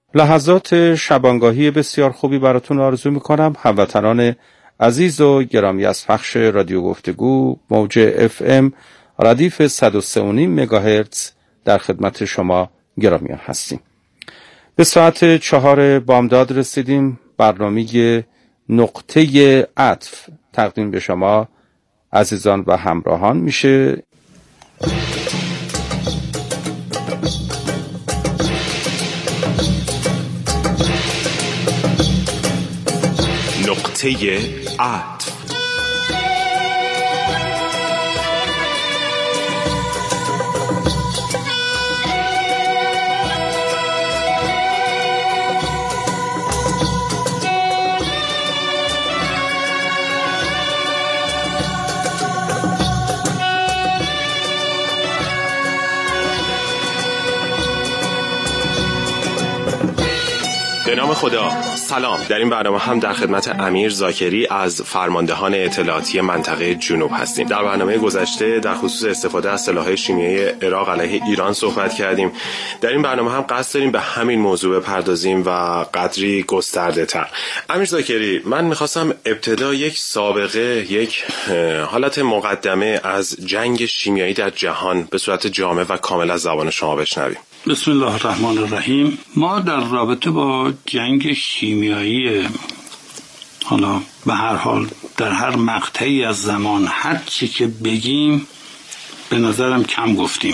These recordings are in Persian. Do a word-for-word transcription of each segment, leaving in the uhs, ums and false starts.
لحظات شبانگاهی بسیار خوبی براتون آرزو میکنم. هموطنان عزیز و گرامی از پخش رادیو گفتگو موج اف ام ردیف صد و سه و نیم مگاهرتز در خدمت شما گرامیان هستیم. به ساعت چهار بامداد رسیدیم. برنامه نقطه عطف تقدیم به شما عزیزان و همراهان میشه. نقطه عطف. به نام خدا. سلام. در این برنامه هم در خدمت امیر زاکری از فرماندهان اطلاعاتی منطقه جنوب هستیم. در برنامه گذشته در خصوص استفاده از سلاح‌های شیمیایی عراق علیه ایران صحبت کردیم. در این برنامه هم قصد داریم به همین موضوع بپردازیم و قدری گسترده تر. امیر زاکری، من میخواستم ابتدا یک سابقه، یک حالت مقدمه از جنگ شیمیایی در جهان به صورت جامع و کامل از زبان شما بشنویم. بسم الله الرحمن الرحیم. ما در رابطه با جنگ شیمیایی، حالا به هر حال در هر مقطعی از زمان هر چی که بگیم به نظرم کم گفتیم.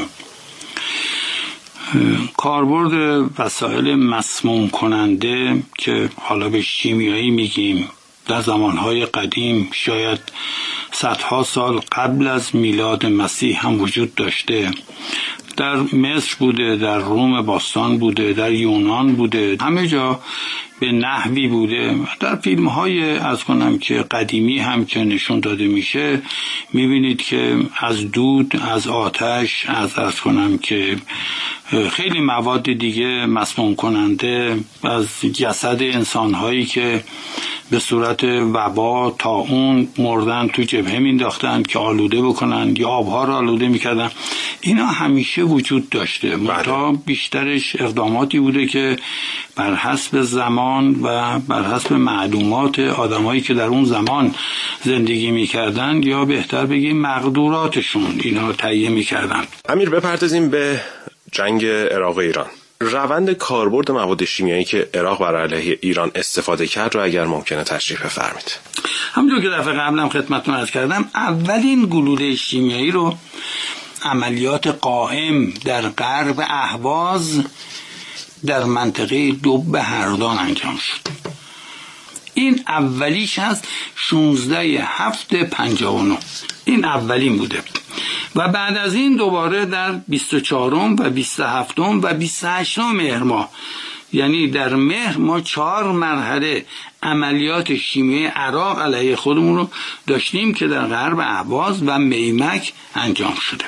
کاربرد وسایل مسموم کننده که حالا به شیمیایی میگیم در زمانهای قدیم شاید صدها سال قبل از میلاد مسیح هم وجود داشته. در مصر بوده، در روم باستان بوده، در یونان بوده، همه جا به نحوی بوده. در فیلم های از کنم که قدیمی هم که نشون داده میشه میبینید که از دود، از آتش، از از کنم که خیلی مواد دیگه مسموم کننده از جسد انسان هایی که به صورت وبا طاعون مردن تو جبهه مینداختن که آلوده بکنن یا آبها را آلوده میکردن. اینا همیشه وجود داشته، منتها بیشترش اقداماتی بوده که بر حسب زمان و بر حسب معلومات آدمایی که در اون زمان زندگی میکردن یا بهتر بگیم مقدوراتشون اینا تهیه میکردن. امیر، بپردازیم به جنگ عراق و ایران. روند کاربرد مواد شیمیایی که عراق بر علیه ایران استفاده کرد رو اگر ممکنه تشریح بفرمایید. همونطور که دفعه قبلم خدمتتون عرض کردم، اولین گلوله شیمیایی رو عملیات قائم در غرب اهواز در منطقه دوب هردان انجام شد. این اولیش هست شانزده هفته پنجاه و نه. این اولین بوده و بعد از این دوباره در بیست و چهارم و بیست و هفتم و بیست و هشتم مهر ماه، یعنی در مهر ما چهار مرحله عملیات شیمیایی عراق علیه خودمون رو داشتیم که در غرب اهواز و میمک انجام شده.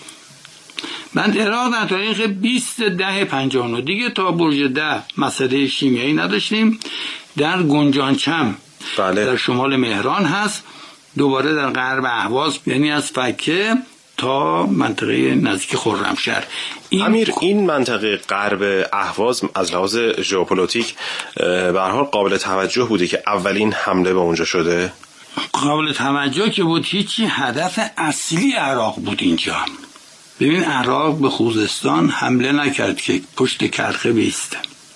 بعد عراق در تاریخ بیست ده پنجاه و نه دیگه تا برج ده مسئله شیمیایی نداشتیم. در گنجانچم بله. در شمال مهران هست، دوباره در غرب اهواز، یعنی از فکه تا منطقه نزدیک خرمشهر. این امیر، این منطقه غرب اهواز از لحاظ ژئوپلیتیک به هر حال قابل توجه بوده که اولین حمله به اونجا شده. قابل توجه که بود، هیچی هدف اصلی عراق بود اینجا. ببین، عراق به خوزستان حمله نکرد که پشت کرخه بیسته.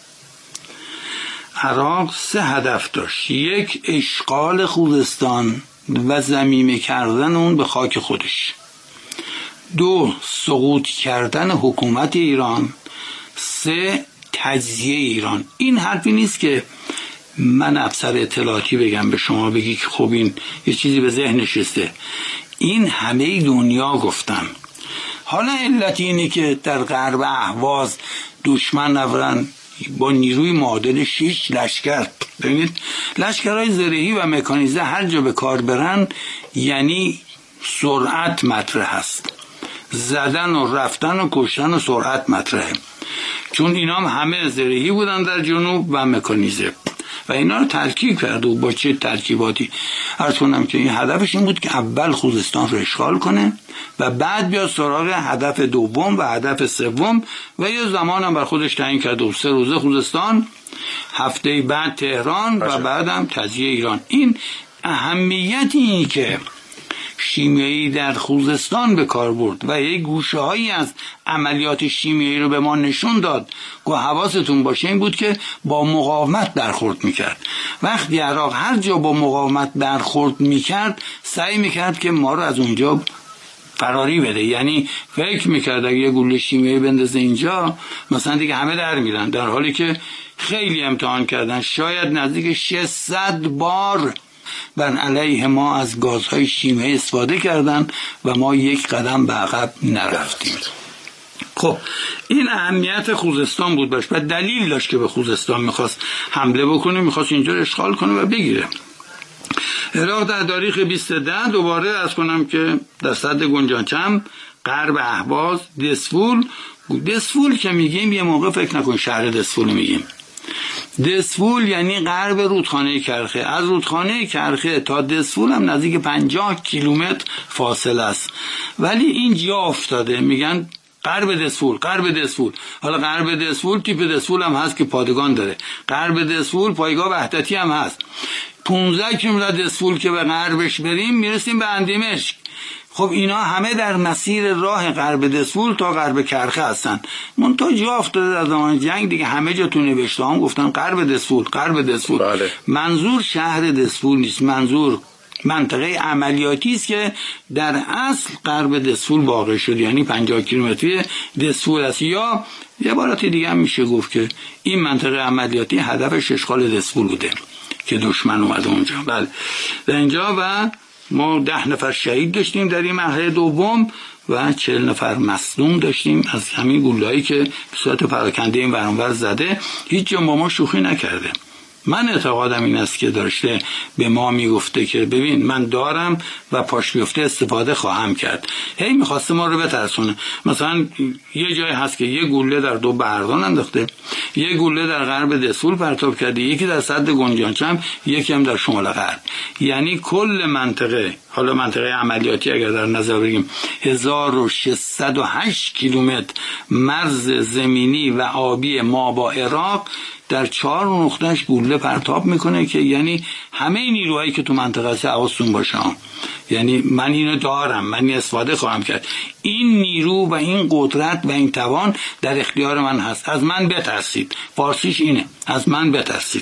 عراق سه هدف داشت: یک، اشغال خوزستان و ضمیمه کردن اون به خاک خودش. دو، سقوط کردن حکومت ایران. سه، تجزیه ایران. این حرفی نیست که من افسر اطلاعاتی بگم به شما بگی که خب این یه چیزی به ذهن نشسته. این همه دنیا گفتن. حالا علت اینه که در غرب اهواز دشمن نورن با نیروی معادل شش لشکر. ببینید، لشکرهای زرهی و مکانیزه هر جا به کار برن یعنی سرعت مطرح هست. زدن و رفتن و کشتن و سرعت مطرحه، چون اینا هم همه زرهی بودن در جنوب و مکانیزه. و اینا رو ترکیب کرده و با چه ترکیباتی. عرض کنم که این هدفش این بود که اول خوزستان رو اشغال کنه و بعد بیاد سراغ هدف دوم و هدف سوم و یه زمان هم بر خودش تعیین کرده و سه روزه خوزستان، هفته بعد تهران و بعدم تجزیه ایران. این اهمیت این که شیمیایی در خوزستان به کار برد و یک گوشه هایی از عملیات شیمیایی رو به ما نشون داد که حواستون باشه این بود که با مقاومت برخورد میکرد. وقتی عراق هر جا با مقاومت برخورد میکرد سعی میکرد که ما رو از اونجا فراری بده، یعنی فکر میکرد اگه یه گوله شیمیایی بندازه اینجا مثلا دیگه همه در میرن، در حالی که خیلی امتحان کردن، شاید نزدیک ششصد بار بر علیه ما از گازهای شیمیایی استفاده کردن و ما یک قدم به عقب نرفتیم. خب این اهمیت خوزستان بود باش و دلیل داشت که به خوزستان میخواست حمله بکنه، میخواست اینجا رو اشغال کنه و بگیره. عراق در تاریخ بیست ده دوباره از کنم که در سد گنجانچم، غرب اهواز، دسفول. دسفول که میگیم یه موقع فکر نکن شهر دسفول میگیم. دسفول یعنی غرب رودخانه کرخه. از رودخانه کرخه تا دسفول هم نزدیک پنجاه کیلومتر فاصله است، ولی این جا افتاده میگن غرب دسفول، غرب دسفول. حالا غرب دسفول تیپ دسفول هم هست که پادگان داره، غرب دسفول پایگاه وحدتی هم هست. پانزده کیلومتر دسفول که به غربش بریم میرسیم به اندیمشک. خب اینا همه در مسیر راه غرب دسفول تا غرب کرخه هستن. منتها جا افتاده در زمان جنگ دیگه همه جا تو نوشته هم گفتن غرب دسفول، غرب دسفول. بله. منظور شهر دسفول نیست، منظور منطقه عملیاتی است که در اصل غرب دسفول واقع شد، یعنی پنجاه کیلومتری دسفول است. یا یه عبارت دیگه هم میشه گفت که این منطقه عملیاتی هدفش اشغال دسفول بوده که دشمن اومده اونجا. بله در اینجا و ما ده نفر شهید داشتیم در این مرحله دوم و چهل نفر مصدوم داشتیم از همین گوله‌ای که به صورت پراکنده این ورانور زده. هیچ جا با ما شوخی نکرده. من اعتقادم این است که داشته به ما میگفته که ببین من دارم و پاش بیفته استفاده خواهم کرد. هی میخواسته ما رو بترسونه. مثلا یه جای هست که یه گوله در دو بردان انداخته، یه گوله در غرب دسفول پرتاب کرده، یکی در سد گنجانچم، یکی هم در شمال غرب. یعنی کل منطقه، حالا منطقه عملیاتی اگر در نظر بگیریم، هزار و ششصد و هشت کیلومتر مرز زمینی و آبی ما با عراق در چهار نقطهش گوله پرتاب میکنه که یعنی همه نیروهایی که تو منطقه هست حواستون باشه، یعنی من اینو دارم، من استفاده خواهم کرد. این نیرو و این قدرت و این توان در اختیار من هست، از من بترسید. فارسیش اینه، از من بترسید.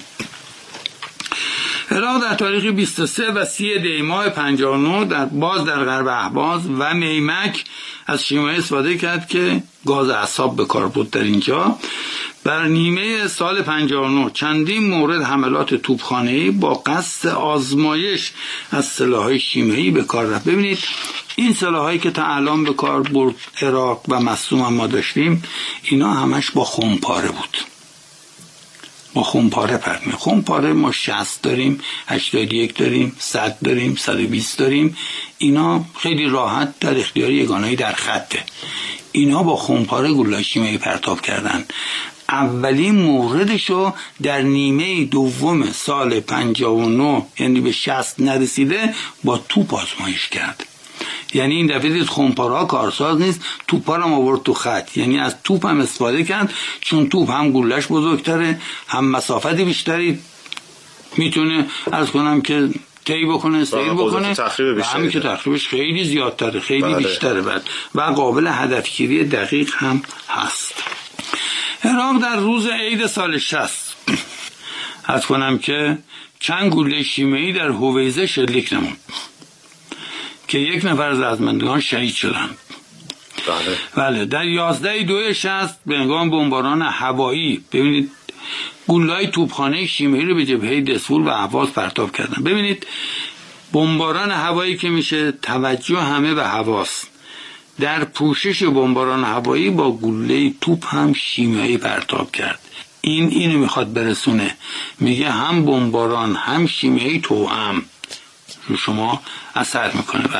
عراق در تاریخ بیست و سه و سی دی ماه پنجاه و نه در باز در غرب اهواز و میمک از شیمیایی استفاده کرد که گاز اعصاب به کار بود در اینجا. بر نیمه سال پنجاه و نه چندین مورد حملات توپخانه‌ای با قصد آزمایش از سلاح‌های شیمیایی به کار رفت. ببینید این سلاح‌هایی که تا الان به کار برد عراق و مصدوم ما داشتیم، اینا همش با خمپاره بود. ما خمپاره پرت می خمپاره ما شصت داریم، هشتاد و یک داریم، صد داریم، صد و بیست داریم. اینا خیلی راحت در اختیار یگانه‌ای در خطه. اینا با خمپاره گلوله شیمیایی پرتاب کردن. اولین موردشو در نیمه دوم سال پنجاه و نه یعنی به شصت نرسیده با توپ آزمایش کرد. یعنی این دفعه دید خمپاره‌ها کارساز نیست، توپ‌ها رو آورد تو خط، یعنی از توپ هم استفاده کرد، چون توپ هم گلوله‌اش بزرگتره، هم مسافت بیشتری میتونه عرض کنم که طی بکنه، سیر بکنه و همین که تخریبش خیلی زیادتره، خیلی بله. بیشتره بعد و قابل هدفگیری دقیق هم هست. عراق در روز عید سال شصت عرض کنم که چند گلوله شیمیایی در هویزه شلیک نمود که یک نفر از ارزمندگان شهید شدن. بله. بله در یازده دو شصت به هنگام بمباران هوایی ببینید گلوله‌های توپخانه شیمیایی رو به جبهه دسفول و اهواز پرتاب کردن. ببینید بمباران هوایی که میشه توجه همه به هواست. در پوشش بمباران هوایی با گلوله توپ هم شیمیایی پرتاب کرد. این اینو میخواد برسونه، میگه هم بمباران هم شیمیایی توأم رو شما اثر میکنه. بله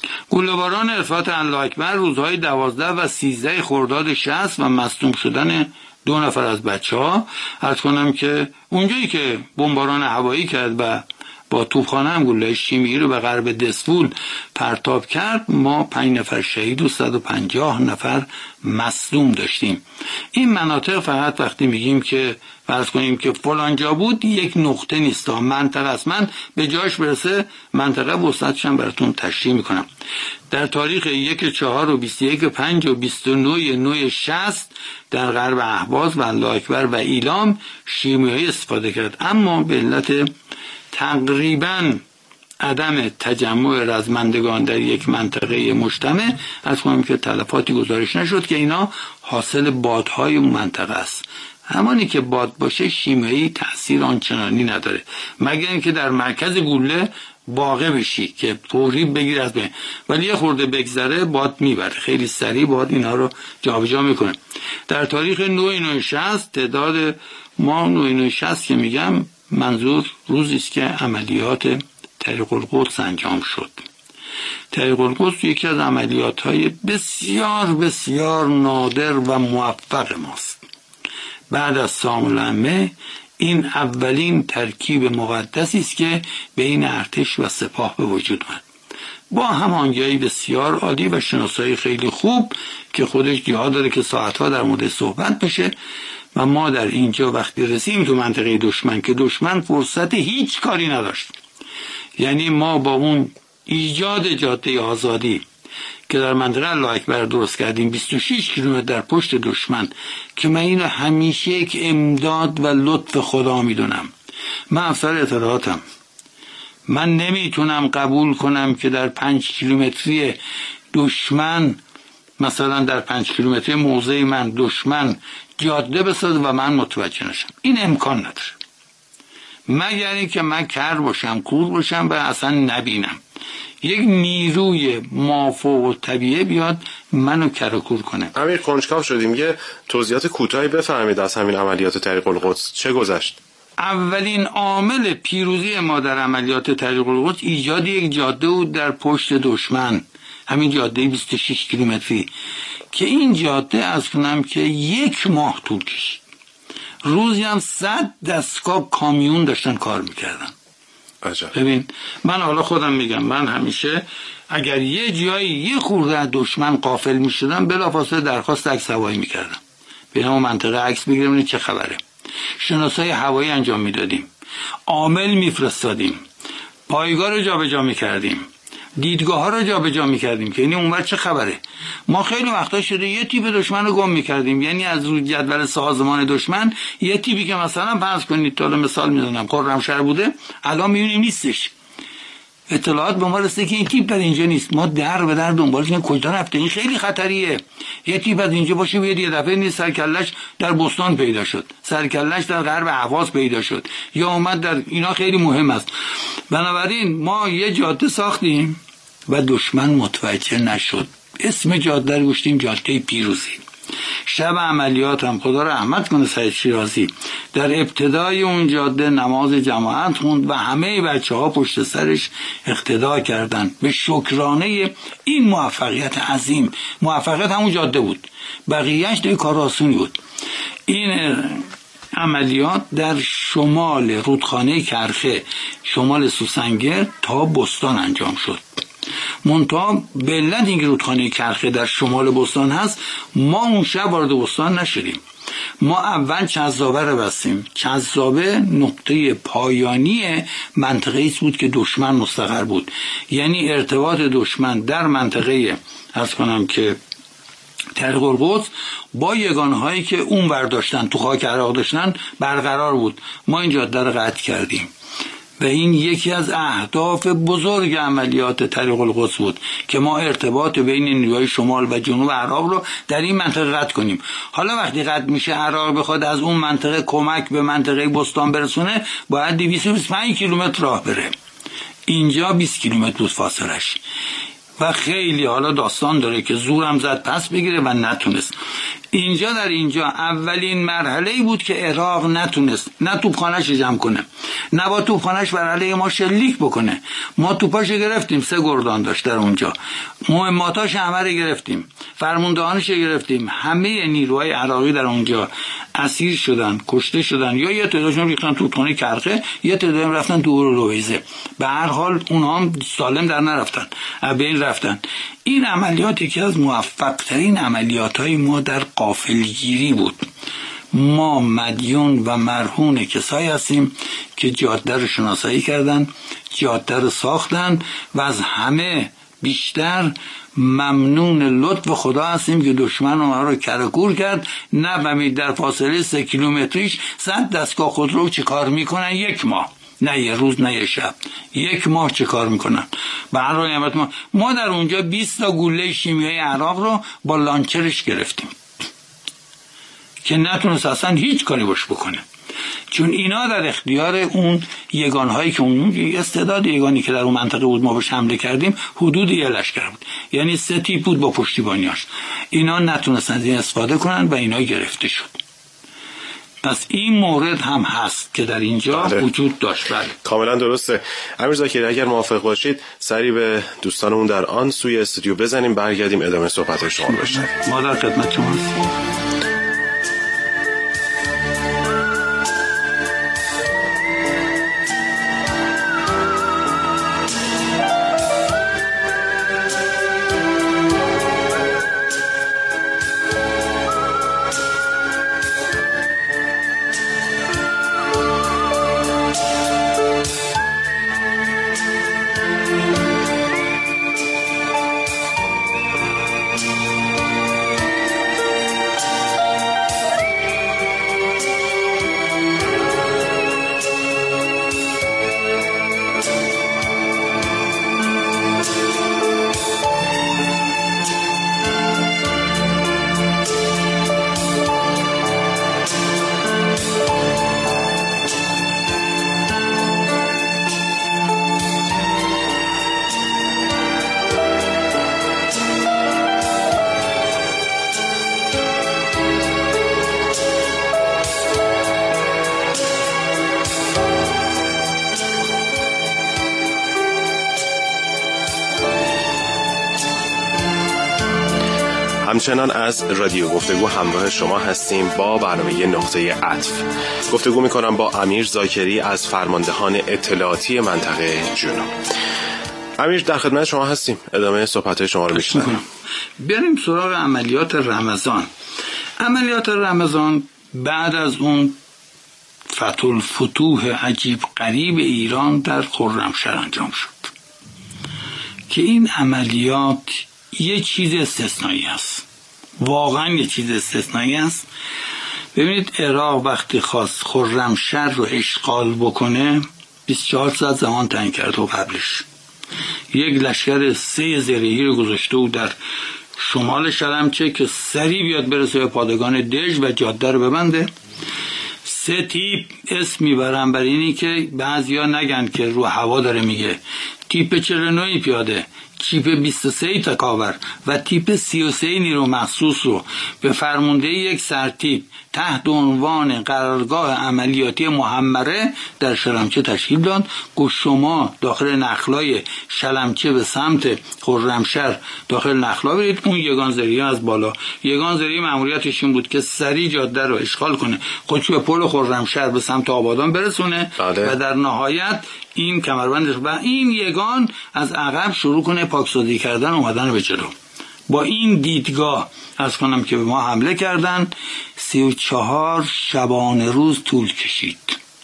گله‌باران ارتفاعات الله اکبر روزهای دوازده و سیزده خرداد شصت و مصدوم شدن دو نفر از بچه ها. عرض کنم که اونجایی که بمباران هوایی کرد و با توپخانه هم گلوله شیمیایی رو به غرب دسفول پرتاب کرد، ما پنج نفر شهید و صد و پنجاه نفر مصدوم داشتیم. این مناطق فقط وقتی میگیم که فرض کنیم که فلان جا بود یک نقطه نیست، منطقه است. من به جاش برسه منطقه وسطش هم براتون تشریح میکنم. در تاریخ یک چهار و بیست و یک پنج و بیست و نه نه شصت در غرب اهواز و الله اکبر و ایلام شیمیایی استفاده کرد، اما به علت تقریبا عدم تجمع رزمندگان در یک منطقه مجتمع از کنم که تلفاتی گزارش نشد که اینا حاصل بادهای اون منطقه است. همانی که باد باشه شیمیایی تأثیر آنچنانی نداره، مگر اینکه در مرکز گوله واقع بشی که فوری بگیر از بین، ولی یه خورده بگذره باد میبره، خیلی سریع باد اینا رو جابجا میکنه. در تاریخ نه نه شصت تعداد ما نه نه شصت که میگم منظور روزی است که عملیات طریق القدس انجام شد. طریق القدس یکی از عملیات‌های بسیار بسیار نادر و موفق ماست. بعد از سام الائمه این اولین ترکیب مقدسی است که بین ارتش و سپاه به وجود آمد، با هماهنگی بسیار عالی و شناسایی خیلی خوب که خودش جا داره که ساعت‌ها در مورد صحبت بشه. و ما در اینجا وقتی رسیم تو منطقه دشمن که دشمن فرصت هیچ کاری نداشت، یعنی ما با اون ایجاد جاده آزادی که در منطقه الله اکبر درست کردیم بیست و شش کیلومتر در پشت دشمن، که من اینو همیشه یک امداد و لطف خدا میدونم. من افسر اطلاعاتم، من نمیتونم قبول کنم که در پنج کیلومتری دشمن، مثلا در پنج کیلومتری موضع من دشمن جاده بسازه و من متوجه نشم. این امکان نداره، مگر اینکه من کر باشم، کور باشم و اصلا نبینم یک نیروی مافوق الطبیعه بیاد منو کر و کور کنه. امیر کنجکاو شدیم، یه توضیحات کوتاهی بفرمایید از همین عملیات طریق القدس چه گذشت؟ اولین عامل پیروزی ما در عملیات طریق القدس ایجاد یک جاده بود در پشت دشمن، همین جاده بیست و شش کیلومتری که این جاده از کنم که یک ماه طول کشید. روزی هم صد دستگاه کامیون داشتن کار میکردن. عجب. ببین من حالا خودم میگم، من همیشه اگر یه جایی یه خورده دشمن غافل میشدم بلافاصله درخواست عکس هوایی میکردم، ببینم منطقه عکس بگیرم چه خبره. شناسایی هوایی انجام میدادیم، عامل میفرستادیم، پایگاه رو جابجا میکردیم، دیدگاه ها رو جابجا میکردیم که یعنی اونور چه خبره. ما خیلی وقتا شده یه تیپ دشمن رو گم میکردیم، یعنی از روی جدول سازمان دشمن یه تیپی که مثلا فرض کنید تا مثال میزنم خرمشهر بوده، الان میبینیم نیستش. اطلاعات به ما رسیده که این تیپ در اینجا نیست، ما در به در دنبالش میگیم کجا رفته، این خیلی خطریه. یه تیپ از اینجا باشه بیاد یه دفعه نیست سرکلش در بستان پیدا شد، سرکلش در غرب اهواز پیدا شد، یا اومد در اینا، خیلی مهم است. بنابراین ما یه جاده ساختیم و دشمن متوجه نشد، اسم جاده رو گذاشتیم جاده پیروزی. شب عملیات هم خدا رحمت کنه سید شیرازی در ابتدای اون جاده نماز جماعت خوند و همه بچه ها پشت سرش اقتدا کردند به شکرانه این موفقیت عظیم. موفقیت همون جاده بود، بقیهش دیگه کار آسونی بود. این عملیات در شمال رودخانه کرخه، شمال سوسنگر تا بستان انجام شد. منتها به علت اینکه رودخانه کرخه در شمال بستان هست، ما اون شب وارد بستان نشدیم. ما اول چذابه رو بستیم. چذابه نقطه پایانی منطقه ایست بود که دشمن مستقر بود، یعنی ارتباط دشمن در منطقه از کنم که طریق القدس با یگانه هایی که اون ور داشتن تو خاک عراق داشتن برقرار بود. ما این جاده رو قطع کردیم و این یکی از اهداف بزرگ عملیات طریق القدس بود که ما ارتباط بین نیروهای شمال و جنوب عراق رو در این منطقه قطع کنیم. حالا وقتی قطع میشه عراق بخواد از اون منطقه کمک به منطقه بستان برسونه، باید دویست و بیست و پنج کیلومتر راه بره. اینجا بیست کیلومتر بود فاصلش و خیلی حالا داستان داره که زورم زد پس بگیره و نتونست. اینجا در اینجا اولین مرحله‌ای بود که عراق نتونست نه توپخانه‌اش جمع کنه، نه با توپخانه‌اش بر علیه ما شلیک بکنه. ما توپاشو گرفتیم، سه گردان داشت در اونجا، مهماتاش همه رو گرفتیم، فرماندهانش گرفتیم. همه نیروهای عراقی در اونجا اسیر شدن، کشته شدن، یا یه تعدادشون ریختن توپخانه کرخه، یه تعدادم رفتن تو اورلویزه. به هر حال اونها هم سالم در نرفتن، از بین رفتن. این عملیات یکی از موفق ترین عملیات های ما در غافلگیری بود. ما مدیون و مرهون کسایی هستیم که جاده رو شناسایی کردن، جاده رو ساختن و از همه بیشتر ممنون لطف خدا هستیم که دشمن ما رو کرکور کرد. نفهمید در فاصله سه کیلومتریش صد دستگاه خودرو چه کار میکنن، یک ماه، نه یه روز نه یه شب، یک ماه چه کار میکنن. به هر حال ما ما در اونجا بیست تا گوله شیمیایی عراق رو با لانچرش گرفتیم که نتونست اصلا هیچ کاری باش بکنه، چون اینا در اختیار اون یگانهایی که اون استعداد یگانی که در اون منطقه بود ما بهش حمله کردیم حدود یه لشکر بود، یعنی سه تیپ بود با پشتیبانیاش. اینا نتونستن از این استفاده کنن و اینا گرفته شد. پس این مورد هم هست که در اینجا بله. وجود داشت. بله کاملا درسته. امیر ذاکری اگر موافق باشید سری به دوستانمون در آن سوی استودیو بزنیم، برگردیم ادامه صحبت شما بشنویم. ما در خدمت شما هستیم. همچنان از رادیو گفتگو همراه شما هستیم با برنامه نقطه عطف. گفتگو میکنم با امیر ذاکری از فرماندهان اطلاعاتی منطقه جنوب. امیر در خدمت شما هستیم، ادامه صحبت شما رو میشنویم. بریم سراغ عملیات رمضان. عملیات رمضان بعد از اون فتح الفتوح عجیب غریب ایران در خرمشهر انجام شد که این عملیات یه چیز استثنایی است، واقعا یه چیز استثنایی است. ببینید عراق وقتی خواست خرمشهر رو اشغال بکنه بیست و چهار ساعت زمان تعیین کرد و قبلش یک لشکر سه زرهی رو گذاشته بود در شمال شلمچه که سریع بیاد برسه به پادگان دژ و جاده رو ببنده. سه تیپ اسم میبرن برای اینی که بعضیا نگن که رو هوا داره میگه. تیپ چهل و نه پیاده، تیپ بیست و سه تکاور و تیپ سی و سه نیرو مخصوص رو به فرمانده یک سرتیپ تحت عنوان قرارگاه عملیاتی محمره در شلمچه تشکیل داد. گفت شما داخل نخلای شلمچه به سمت خرمشهر داخل نخلا برید. اون یگان ذریعه از بالا، یگان ذریعه مأموریتش این بود که سریع جاده رو اشغال کنه، خودش به پل خرمشهر به سمت آبادان برسونه آده. و در نهایت این کمربندش و این یگان از عقب شروع کنه پاکسازی کردن اومدن به جلو. با این دیدگاه از کنم که به ما حمله کردن. سی و چهار شبانه روز طول کشید.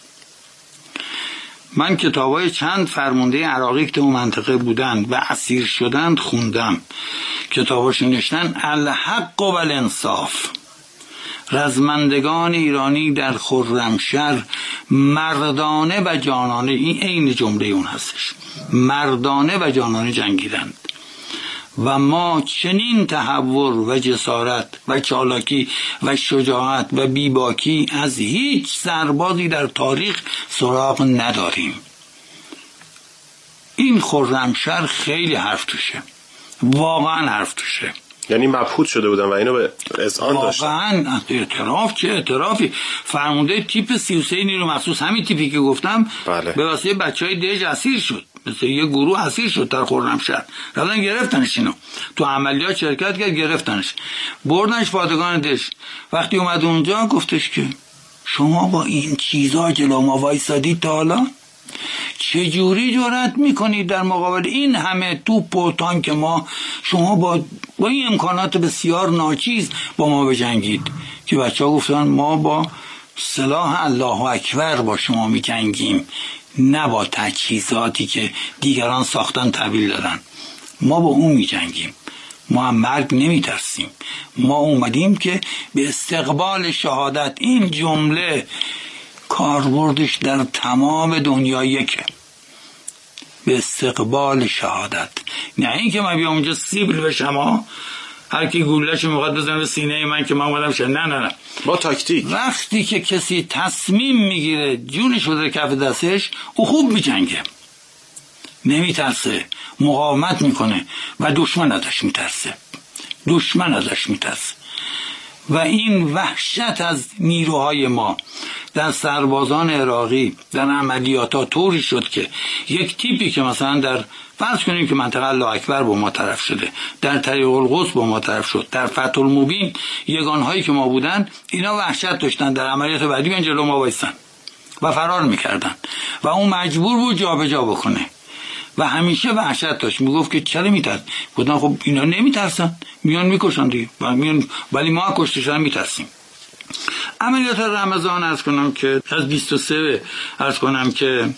من کتابای چند فرمانده عراقی که اون منطقه بودن و اسیر شدند خوندم. کتاباشون نوشتن الحق و الانصاف. رزمندگان ایرانی در خرمشهر مردانه و جانانه، این عین جمله اون هستش، مردانه و جانانه جنگیدند و ما چنین تحور و جسارت و چالاکی و شجاعت و بیباکی از هیچ سربازی در تاریخ سراغ نداریم. این خرمشهر خیلی حرف توشه واقعا حرف توشه. یعنی مبهوت شده بودن و اینو به اذعان داشتن. واقعا اعتراف چه اعترافی. فرمانده تیپ سی و سه نیرو مخصوص، همین تیپی که گفتم، بله. به واسطه بچهای دژ اسیر شد، مثل یه گروه اسیر شد در خرمشهر، رفتن گرفتنش، اینو تو عملیات شرکت کرد، گرفتنش بردنش پادگان دژ. وقتی اومد اونجا گفتش که شما با این چیزا جلو ما وایسادید تا حالا؟ چجوری جرأت میکنید در مقابل این همه توپ و تانک ما شما با با این امکانات بسیار ناچیز با ما بجنگید؟ که بچه ها گفتن ما با سلاح الله اکبر با شما میجنگیم، نه با تجهیزاتی که دیگران ساختن تحویل دادن. ما با اون میجنگیم، ما هم مرگ نمیترسیم، ما اومدیم که به استقبال شهادت. این جمله کاربردش در تمام دنیا یکه، به استقبال شهادت. نه این که من بیام اونجا سیبل بشم، هر کی گوله‌شو میخواد بزنه به سینه من که من اومدم شه. نه نه نه، با تاکتیک. وقتی که کسی تصمیم میگیره جونش رو در کف دستش، او خوب میجنگه، نمیترسه، مقاومت میکنه و دشمن ازش میترسه، دشمن ازش میترسه. و این وحشت از نیروهای ما در سربازان عراقی در عملیاتها طوری شد که یک تیپی که مثلا در فرض کنیم که منطقه الله اکبر با ما طرف شده، در طریق القدس با ما طرف شد، در فتح المبین یگانهایی که ما بودن، اینا وحشت داشتن در عملیات بعدی بیان جلو ما وایسن و فرار میکردن و اون مجبور بود جابجا بکنه و همیشه وحشت داشت. میگفت که چرا میترس؟ گفتن خب اینا نمیترسن، میان میکشن دیگه، ولی ما کشتشان میترسیم. عملیات رمضان عرض کنم که از بیست و سه عرض کنم که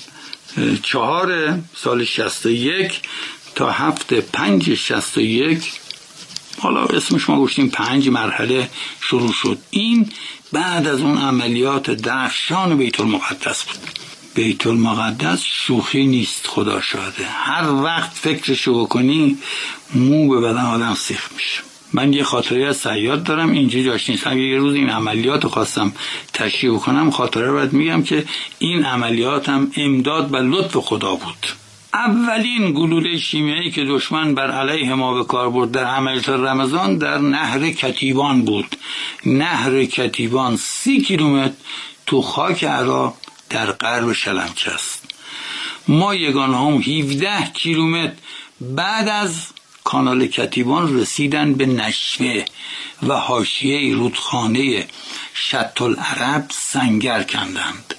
چهار سال شصت و یک تا هفت پنج شصت و یک، حالا اسمش ما گوشتیم پنج مرحله شروع شد. این بعد از اون عملیات درخشان بیت المقدس بود. بیت المقدس شوخی نیست، خدا شاهده. هر وقت فکرشو بکنی مو به بدن آدم سیخ میشه. من یه خاطره از صیاد دارم، اینجا جاش نیست. هم یه روز این عملیات رو خواستم تشریح کنم، خاطره رو باید میگم که این عملیات هم امداد و لطف خدا بود. اولین گلوله شیمیایی که دشمن بر علیه ما به کار برد در عملیات رمضان در نهر کتیبان بود. نهر کتیبان سی کیلومتر تو خاک عراق در غرب شلمچه است. ما یگان هم هفده کیلومتر بعد از کانال کتیبان رسیدن به نشوه و حاشیه رودخانه شط العرب سنگر کندند.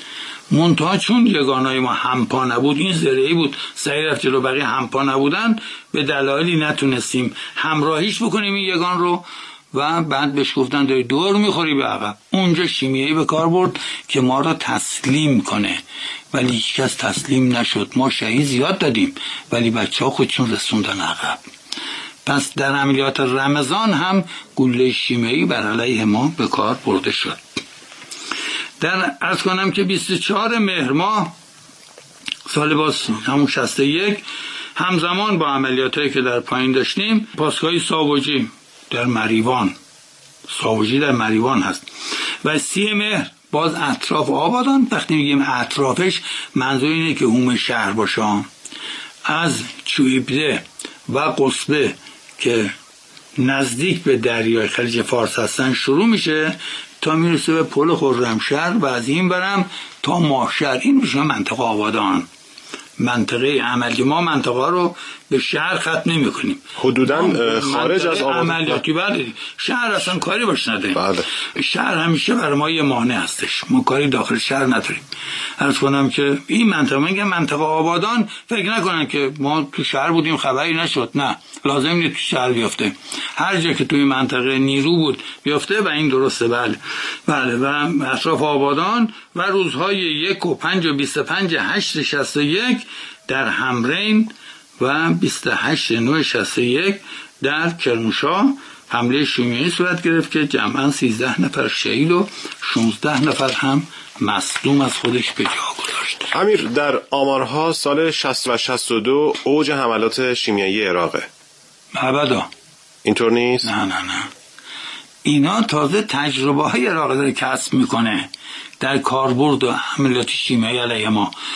منتها چون یگانای ما همپا نبود، این زرعی بود، سعی رفت جلو، بقیه همپا نبودن، به دلایلی نتونستیم همراهیش بکنیم این یگان رو و بعد بهش گفتن داری دور میخوری به عقب. اونجا شیمیایی به کار برد که ما را تسلیم کنه، ولی هیچ کس تسلیم نشد. ما شهید زیاد دادیم ولی بچه ها خودشون رسوندن عقب. پس در عملیات رمضان هم گلوله شیمیایی بر علیه ما به کار برده شد. در عرض کنم که بیست و چهار مهر ماه سال باز همون شصت و یک، همزمان با عملیاتایی که در پایین داشتیم، پاسگاه ساوجی در مریوان، ساوجی در مریوان هست، و سی مهر باز اطراف آبادان. وقتی میگیم اطرافش منظور اینه که حوم شهر باشه، از چویبده و قصبه که نزدیک به دریای خلیج فارس هستن شروع میشه تا میرسه به پل خرمشهر و از این برم تا ماهشهر. این میشه منطقه آبادان، منطقه عملی. ما منطقه رو به شهر ختم نمی کنیم، حدوداً خارج از عملیاتی. بله، شهر اصلا کاری باش نداریم. بله. شهر همیشه برای ما یه مانع هستش، ما کاری داخل شهر نداریم. عرض کنم که این منطقه، میگم منطقه آبادان، فکر نکنن که ما تو شهر بودیم خبری نشد، نه، لازم نیست تو شهر بیفته. هر جا که توی منطقه نیرو بود بیفته و این درسته. بله بله. و اطراف آبادان و روزهای یک و پنج و بیست و پنج هشت شصت و یک در همرین و بیست و هشت نه شصت و یک در کرمانشاه حمله شیمیایی صورت گرفت که جمعاً سیزده نفر شهید و شانزده نفر هم مصدوم از خودش به جا گذاشت. امیر، در آمارها سال شصت و شصت و دو اوج حملات شیمیایی عراقه. ابدا اینطور نیست؟ نه نه نه، اینا تازه تجربه های عراق داره کسب میکنه در کاربرد و حملات شیمیایی علیه ما.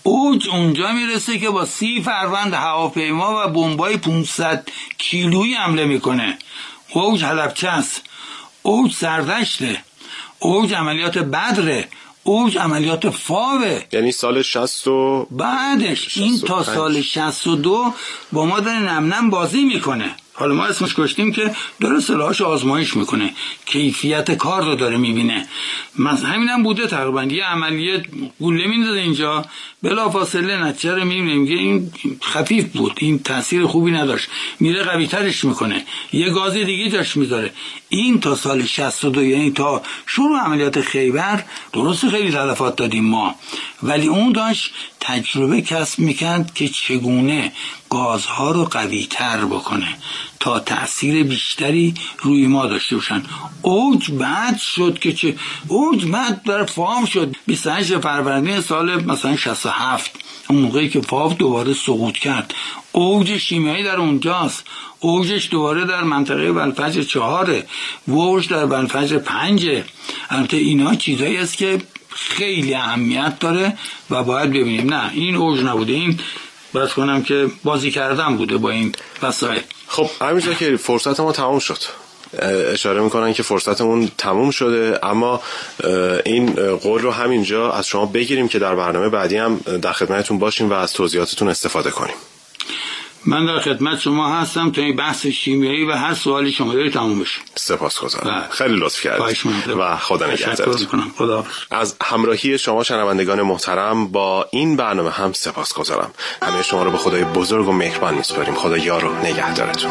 اوج اونجا میرسه که با سی فروند هواپیما و بمبای پانصد کیلویی حمله میکنه. اوج حلبچه است، اوج سردشته، اوج عملیات بدره، اوج عملیات فاوه. یعنی سال شصت و بعدش این تا سال شصت و دو با ما داره نم نم بازی میکنه. حالا ما اسمش گشتیم که داره سلاحش آزمایش میکنه، کیفیت کار رو داره میبینه. مثلا همین هم بوده تقریبا، یه عملیه گوله میندازه اینجا، بلافاصله نتیجه رو میبینه، میگه این خفیف بود، این تاثیر خوبی نداشت، میره قوی ترش میکنه، یه گاز دیگه جاش میذاره. این تا سال شصت و دو، یعنی تا شروع عملیات خیبر، درست خیلی تلفات دادیم ما، ولی اون داشت تجربه کسب میکرد که چگونه گازها رو قوی تر بکنه تا تأثیر بیشتری روی ما داشته باشن. اوج بعد شد که چه اوج بعد در فام شد بیست و هشت فروردین سال مثلا شصت و هفت، اون موقعی که فاو دوباره سقوط کرد. اوج شیمیایی در اونجاست، اوجش دوباره در منطقه بلفجر چهاره، اوج در بلفجر پنجه. البته اینا چیزایی است که خیلی اهمیت داره و باید ببینیم. نه این اوج نبوده، این بس کنم که بازی کردن بوده با این وسایل. خب امیر زاکری، فرصت ما تمام شد. اشاره میکنن که فرصتمون تموم شده، اما این قول رو همینجا از شما بگیریم که در برنامه بعدی هم در خدمتتون باشیم و از توضیحاتتون استفاده کنیم. من در خدمت شما هستم تا این بحث شیمیایی و هر سوالی شما دارید تموم بشه. سپاسگزارم، خیلی لطف کردید و خدا نگهدارتون. خدا. از همراهی شما شنوندگان محترم با این برنامه هم سپاسگزارم. همه شما رو به خدای بزرگ و مهربان میسپاریم. خدا یار و نگهدارتون.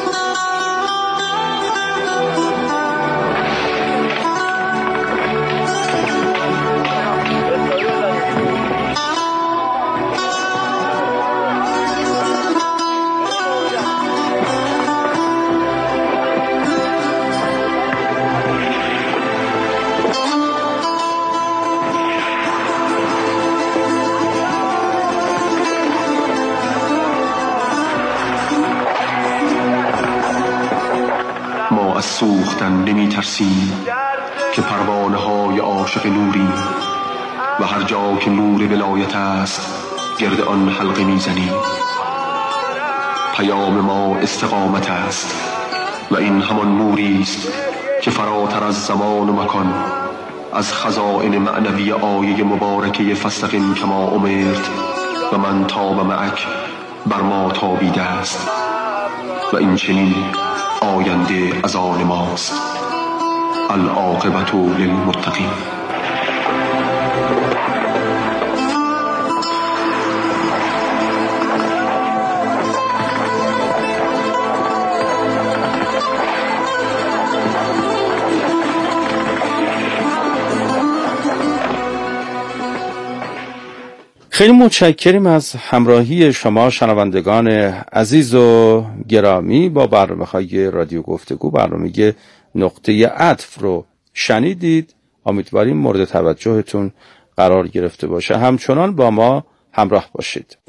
از سوختن نمی ترسیم که پروانه های عاشق نوریم و هر جا که نور ولایت است گرد آن حلقه می زنیم. پیام ما استقامت است و این همان نوری است که فراتر از زمان و مکان از خزائن معنوی آیه مبارکه فاستقم کما امرت و من تاب معک بر ما تابیده است و این چنین آینده از آن ماست. العاقبت للمتقین. خیلی متشکریم از همراهی شما شنوندگان عزیز و گرامی با برنامه‌های رادیو گفتگو. برنامه نقطه عطف رو شنیدید. امیدواریم مورد توجهتون قرار گرفته باشه. همچنان با ما همراه باشید.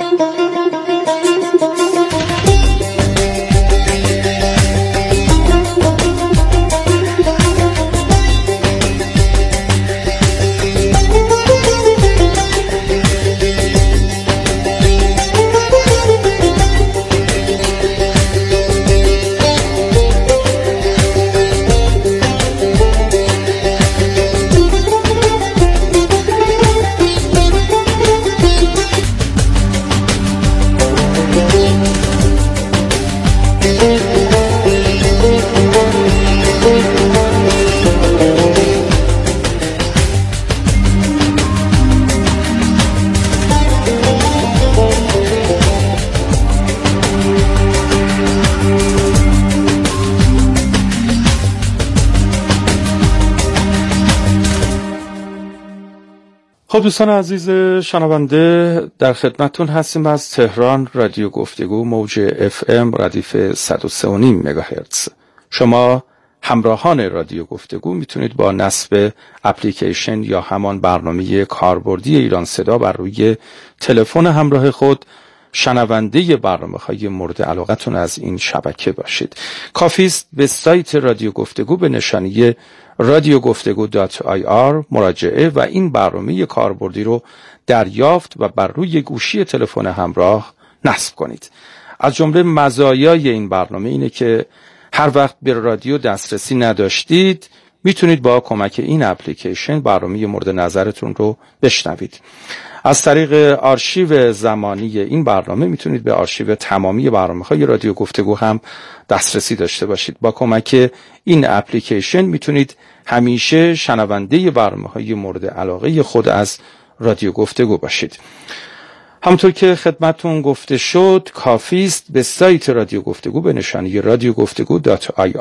خب دوستان عزیز شنونده، در خدمتتون هستیم از تهران. رادیو گفتگو موج اف ام ردیف صد و سه و نیم مگاهرتز. شما همراهان رادیو گفتگو میتونید با نصب اپلیکیشن یا همان برنامه کاربردی ایران صدا بر روی تلفن همراه خود شنونده برنامه‌های مورد علاقتون از این شبکه باشید. کافی است به سایت رادیو گفتگو به نشانی رادیو گفتگو دات آی آر مراجعه و این برنامه کاربردی رو دریافت و بر روی گوشی تلفن همراه نصب کنید. از جمله مزایای این برنامه اینه که هر وقت به رادیو دسترسی نداشتید میتونید با کمک این اپلیکیشن برنامه مورد نظرتون رو بشنوید. از طریق آرشیو زمانی این برنامه میتونید به آرشیو تمامی برنامه‌های رادیو گفتگو هم دسترسی داشته باشید. با کمک این اپلیکیشن میتونید همیشه شنونده برنامه‌های مورد علاقه خود از رادیو گفتگو باشید. همونطور که خدمتون گفته شد، کافی است به سایت رادیو گفتگو به نشانی رادیو گفتگو دات آی